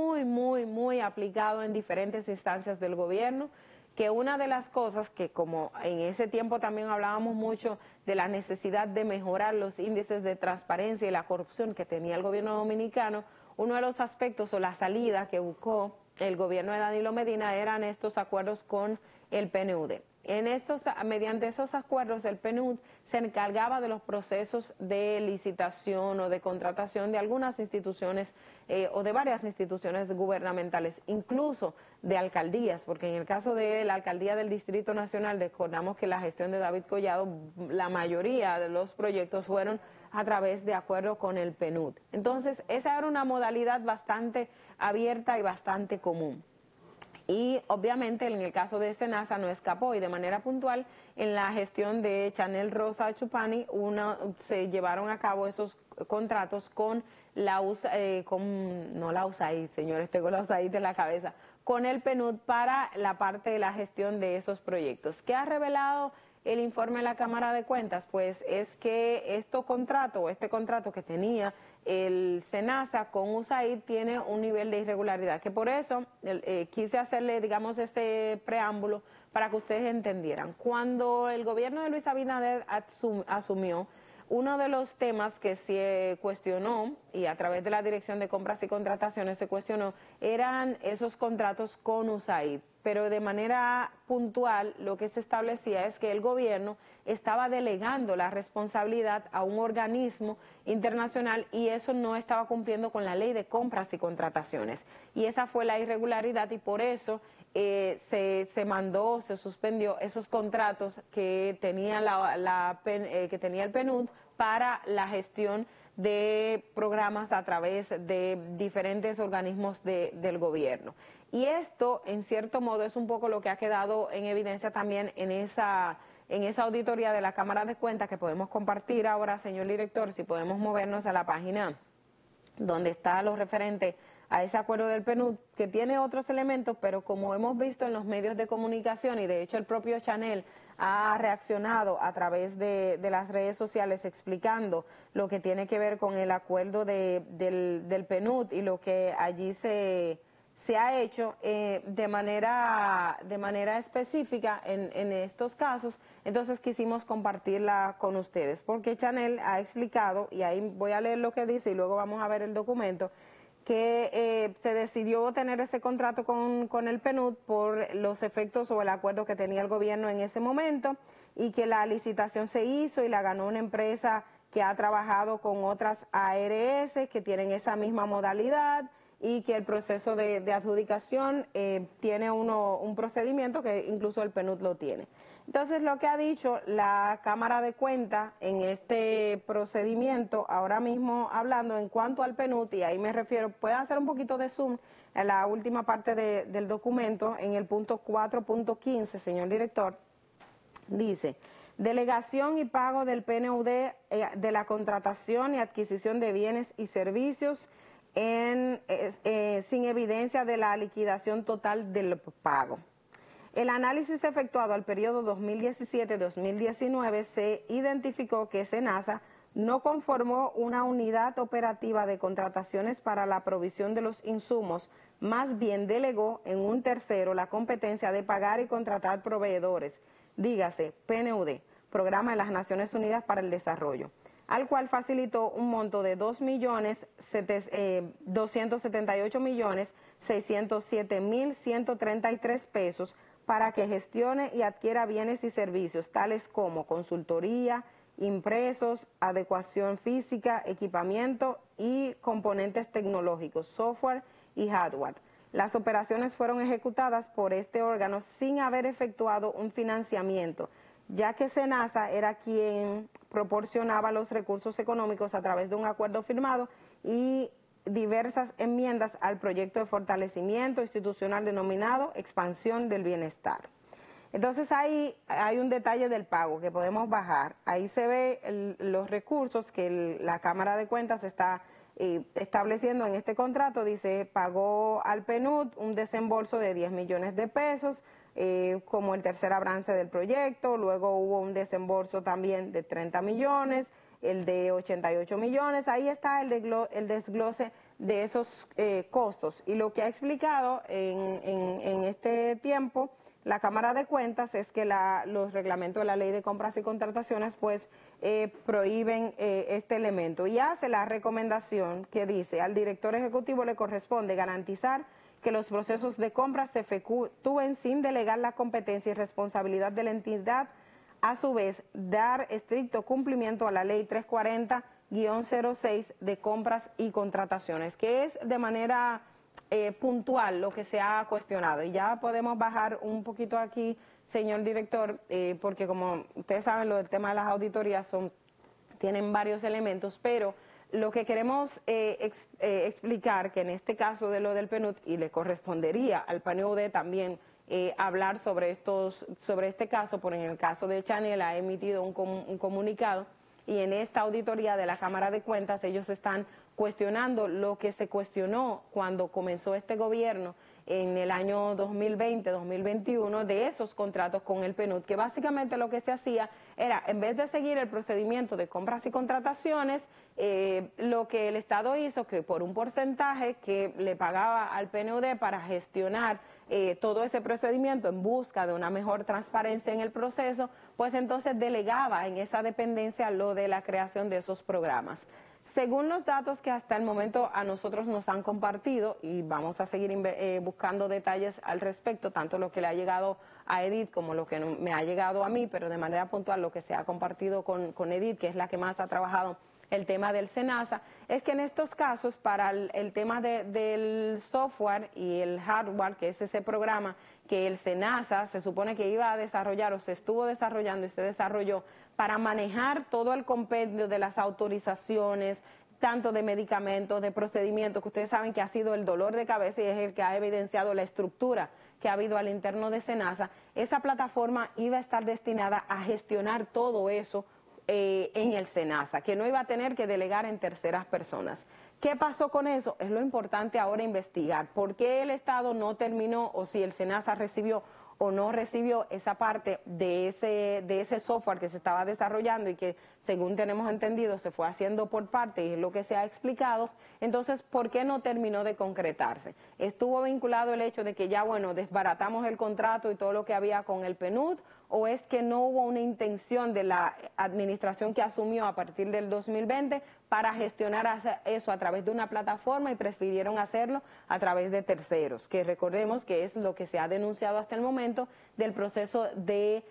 muy aplicado en diferentes instancias del gobierno, que una de las cosas que, como en ese tiempo también hablábamos mucho de la necesidad de mejorar los índices de transparencia y la corrupción que tenía el gobierno dominicano, uno de los aspectos o la salida que buscó el gobierno de Danilo Medina eran estos acuerdos con el PNUD. Mediante esos acuerdos, el PNUD se encargaba de los procesos de licitación o de contratación de algunas instituciones o de varias instituciones gubernamentales, incluso de alcaldías, porque en el caso de la alcaldía del Distrito Nacional, recordamos que la gestión de David Collado, la mayoría de los proyectos fueron a través de acuerdo con el PNUD. Entonces, esa era una modalidad bastante abierta y bastante común. Y obviamente en el caso de Senasa no escapó, y de manera puntual en la gestión de Chanel Rosa Chupani se llevaron a cabo esos contratos con la USAID, no la USAID, señores, tengo la USAID en la cabeza, con el PNUD para la parte de la gestión de esos proyectos. ¿Qué ha revelado el informe de la Cámara de Cuentas? Pues es que este contrato que tenía el Senasa con USAID tiene un nivel de irregularidad, que por eso quise hacerle, digamos, este preámbulo para que ustedes entendieran. Cuando el gobierno de Luis Abinader asumió, uno de los temas que se cuestionó, y a través de la Dirección de Compras y Contrataciones se cuestionó, eran esos contratos con USAID. Pero de manera puntual lo que se establecía es que el gobierno estaba delegando la responsabilidad a un organismo internacional y eso no estaba cumpliendo con la ley de compras y contrataciones. Y esa fue la irregularidad y por eso se suspendió esos contratos que tenía que tenía el PNUD para la gestión de programas a través de diferentes organismos del gobierno. Y esto, en cierto modo, es un poco lo que ha quedado en evidencia también en esa auditoría de la Cámara de Cuentas que podemos compartir ahora, señor director, si podemos movernos a la página donde está lo referente a ese acuerdo del PNUD, que tiene otros elementos, pero como hemos visto en los medios de comunicación, y de hecho el propio Chanel ha reaccionado a través de las redes sociales explicando lo que tiene que ver con el acuerdo del PNUD y lo que allí se ha hecho de manera específica en estos casos. Entonces quisimos compartirla con ustedes, porque Chanel ha explicado, y ahí voy a leer lo que dice y luego vamos a ver el documento, que se decidió tener ese contrato con el PNUD por los efectos o el acuerdo que tenía el gobierno en ese momento, y que la licitación se hizo y la ganó una empresa que ha trabajado con otras ARS que tienen esa misma modalidad, y que el proceso de adjudicación tiene un procedimiento que incluso el PNUD lo tiene. Entonces, lo que ha dicho la Cámara de Cuentas en este procedimiento, ahora mismo hablando en cuanto al PNUD, y ahí me refiero, pueden hacer un poquito de zoom en la última parte del documento, en el punto 4.15, señor director, dice: delegación y pago del PNUD de la contratación y adquisición de bienes y servicios sin evidencia de la liquidación total del pago. El análisis efectuado al periodo 2017-2019 se identificó que Senasa no conformó una unidad operativa de contrataciones para la provisión de los insumos, más bien delegó en un tercero la competencia de pagar y contratar proveedores, dígase PNUD, Programa de las Naciones Unidas para el Desarrollo, al cual facilitó un monto de 2.278.607.133 pesos para que gestione y adquiera bienes y servicios tales como consultoría, impresos, adecuación física, equipamiento y componentes tecnológicos, software y hardware. Las operaciones fueron ejecutadas por este órgano sin haber efectuado un financiamiento, ya que Senasa era quien proporcionaba los recursos económicos a través de un acuerdo firmado y diversas enmiendas al proyecto de fortalecimiento institucional denominado Expansión del Bienestar. Entonces ahí hay un detalle del pago que podemos bajar. Ahí se ve los recursos que la Cámara de Cuentas está estableciendo en este contrato, dice, pagó al PNUD un desembolso de 10 millones de pesos, como el tercer avance del proyecto. Luego hubo un desembolso también de 30 millones, el de 88 millones. Ahí está el desglose de esos costos. Y lo que ha explicado en este tiempo la Cámara de Cuentas es que los reglamentos de la Ley de Compras y Contrataciones pues prohíben este elemento, y hace la recomendación que dice: al director ejecutivo le corresponde garantizar que los procesos de compras se efectúen sin delegar la competencia y responsabilidad de la entidad. A su vez, dar estricto cumplimiento a la Ley 340-06 de compras y contrataciones, que es de manera puntual lo que se ha cuestionado. Y ya podemos bajar un poquito aquí, señor director, porque como ustedes saben, lo del tema de las auditorías tienen varios elementos, pero lo que queremos explicar, que en este caso de lo del PNUD, y le correspondería al PNUD también hablar sobre este caso, porque en el caso de Chanel ha emitido un comunicado, y en esta auditoría de la Cámara de Cuentas ellos están cuestionando lo que se cuestionó cuando comenzó este gobierno en el año 2020-2021 de esos contratos con el PNUD, que básicamente lo que se hacía era, en vez de seguir el procedimiento de compras y contrataciones, lo que el Estado hizo, que por un porcentaje que le pagaba al PNUD para gestionar todo ese procedimiento en busca de una mejor transparencia en el proceso, pues entonces delegaba en esa dependencia lo de la creación de esos programas. Según los datos que hasta el momento a nosotros nos han compartido, y vamos a seguir buscando detalles al respecto, tanto lo que le ha llegado a Edith como lo que me ha llegado a mí, pero de manera puntual lo que se ha compartido con Edith, que es la que más ha trabajado el tema del SENASA, es que en estos casos, para el tema del software y el hardware, que es ese programa que el SENASA se supone que iba a desarrollar o se estuvo desarrollando y se desarrolló para manejar todo el compendio de las autorizaciones, tanto de medicamentos, de procedimientos, que ustedes saben que ha sido el dolor de cabeza y es el que ha evidenciado la estructura que ha habido al interno de SENASA. Esa plataforma iba a estar destinada a gestionar todo eso en el SENASA, que no iba a tener que delegar en terceras personas. ¿Qué pasó con eso? Es lo importante ahora investigar. ¿Por qué el Estado no terminó, o si el SENASA recibió o no recibió esa parte de ese software que se estaba desarrollando y que, según tenemos entendido, se fue haciendo por parte, y es lo que se ha explicado? Entonces, ¿por qué no terminó de concretarse? ¿Estuvo vinculado el hecho de que ya, bueno, desbaratamos el contrato y todo lo que había con el PNUD, o es que no hubo una intención de la administración que asumió a partir del 2020 para gestionar eso a través de una plataforma y prefirieron hacerlo a través de terceros? Que recordemos que es lo que se ha denunciado hasta el momento del proceso de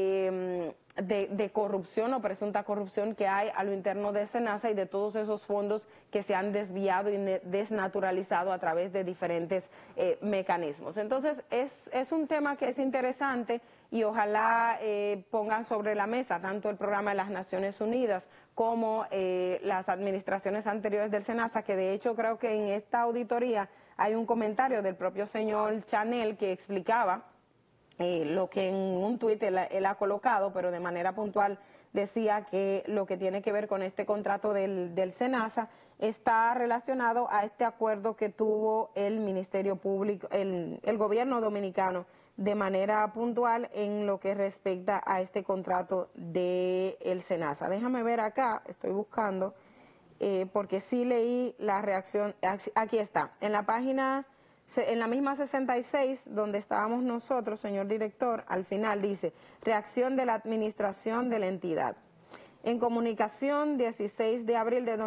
corrupción o presunta corrupción que hay a lo interno de SENASA, y de todos esos fondos que se han desviado y desnaturalizado a través de diferentes mecanismos. Entonces, es un tema que es interesante, y ojalá pongan sobre la mesa tanto el programa de las Naciones Unidas como las administraciones anteriores del SENASA, que de hecho creo que en esta auditoría hay un comentario del propio señor Chanel que explicaba lo que en un tuit él ha colocado, pero de manera puntual decía que lo que tiene que ver con este contrato del SENASA está relacionado a este acuerdo que tuvo el Ministerio Público, el gobierno dominicano, de manera puntual en lo que respecta a este contrato del SENASA. Déjame ver acá, estoy buscando, porque sí leí la reacción, aquí está, en la página, en la misma 66, donde estábamos nosotros, señor director, al final dice, reacción de la administración de la entidad. En comunicación, 16 de abril de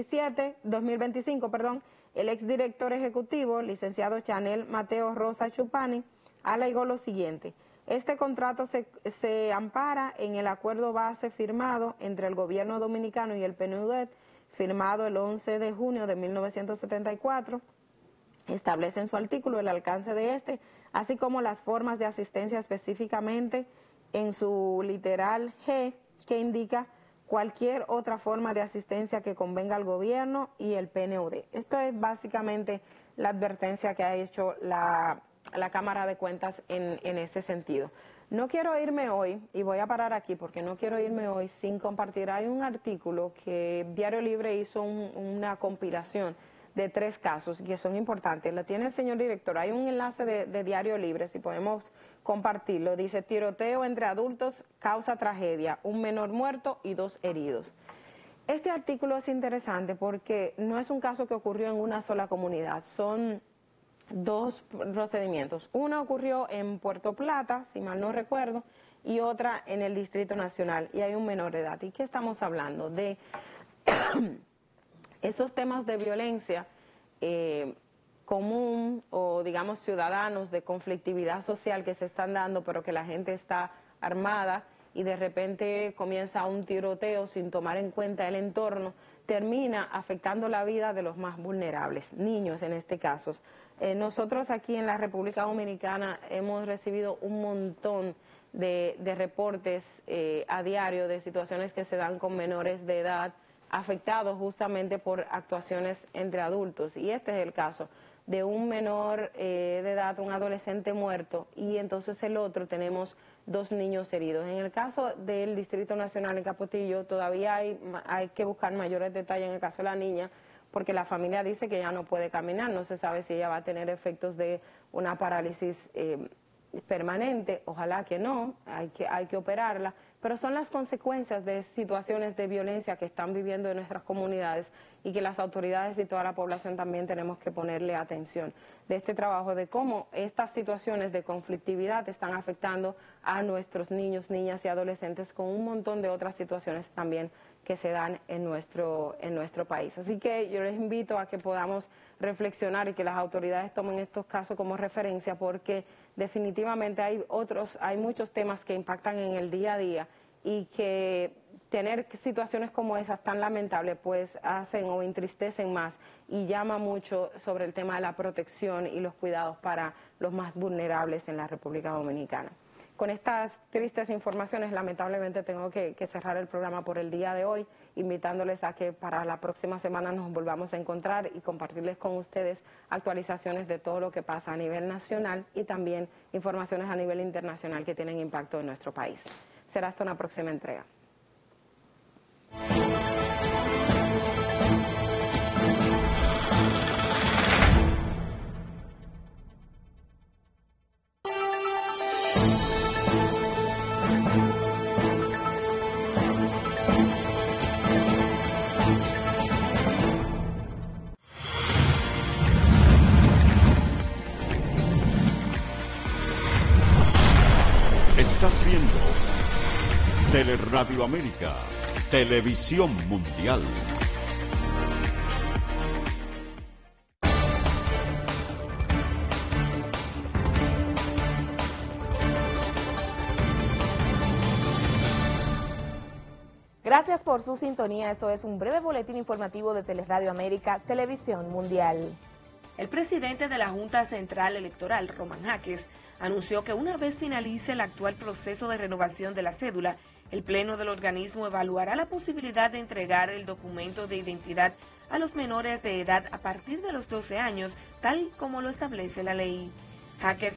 2025, el exdirector ejecutivo, licenciado Chanel Mateo Rosa Chupani, alegó lo siguiente: este contrato se ampara en el acuerdo base firmado entre el gobierno dominicano y el PNUD, firmado el 11 de junio de 1974, establece en su artículo el alcance de este, así como las formas de asistencia, específicamente en su literal G, que indica cualquier otra forma de asistencia que convenga al gobierno y el PNUD. Esto es básicamente la advertencia que ha hecho la Cámara de Cuentas en ese sentido. No quiero irme hoy, y voy a parar aquí porque no quiero irme hoy sin compartir. Hay un artículo que Diario Libre hizo una compilación de 3 casos que son importantes. La tiene el señor director. Hay un enlace de Diario Libre, si podemos compartirlo. Dice: tiroteo entre adultos causa tragedia, un menor muerto y 2 heridos. Este artículo es interesante porque no es un caso que ocurrió en una sola comunidad. Son 2 procedimientos. Uno ocurrió en Puerto Plata, si mal no recuerdo, y otra en el Distrito Nacional, y hay un menor de edad. ¿Y qué estamos hablando? De esos temas de violencia común o digamos ciudadanos, de conflictividad social que se están dando, pero que la gente está armada y de repente comienza un tiroteo sin tomar en cuenta el entorno, termina afectando la vida de los más vulnerables, niños en este caso. Nosotros aquí en la República Dominicana hemos recibido un montón de reportes a diario de situaciones que se dan con menores de edad afectados justamente por actuaciones entre adultos, y este es el caso de un menor de edad, un adolescente muerto, y entonces el otro tenemos 2 niños heridos. En el caso del Distrito Nacional en Capotillo todavía hay que buscar mayores detalles en el caso de la niña, porque la familia dice que ya no puede caminar, no se sabe si ella va a tener efectos de una parálisis permanente, ojalá que no, hay que operarla, pero son las consecuencias de situaciones de violencia que están viviendo en nuestras comunidades y que las autoridades y toda la población también tenemos que ponerle atención de este trabajo, de cómo estas situaciones de conflictividad están afectando a nuestros niños, niñas y adolescentes, con un montón de otras situaciones también que se dan en nuestro país. Así que yo les invito a que podamos reflexionar y que las autoridades tomen estos casos como referencia, porque definitivamente hay muchos temas que impactan en el día a día y que tener situaciones como esas tan lamentables pues hacen o entristecen más y llama mucho sobre el tema de la protección y los cuidados para los más vulnerables en la República Dominicana. Con estas tristes informaciones, lamentablemente tengo que cerrar el programa por el día de hoy, invitándoles a que para la próxima semana nos volvamos a encontrar y compartirles con ustedes actualizaciones de todo lo que pasa a nivel nacional y también informaciones a nivel internacional que tienen impacto en nuestro país. Será hasta una próxima entrega. Estás viendo Teleradio América, Televisión Mundial. Gracias por su sintonía. Esto es un breve boletín informativo de Teleradio América, Televisión Mundial. El presidente de la Junta Central Electoral, Román Jaques, anunció que una vez finalice el actual proceso de renovación de la cédula, el Pleno del organismo evaluará la posibilidad de entregar el documento de identidad a los menores de edad a partir de los 12 años, tal como lo establece la ley. Jaques